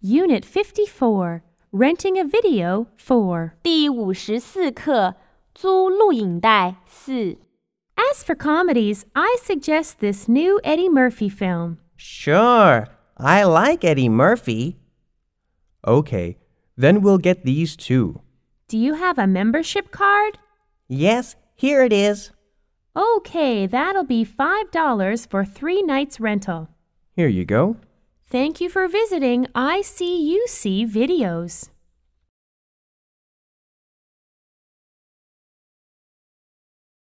Unit 54, Renting a Video 4. 第54课租录影带4。 As for comedies, I suggest this new Eddie Murphy film. Sure, I like Eddie Murphy. Okay, then we'll get these too. Do you have a membership card? Yes, here it is. Okay, that'll be $5 for 3 nights rental. Here you go. Thank you for visiting ICUC Videos.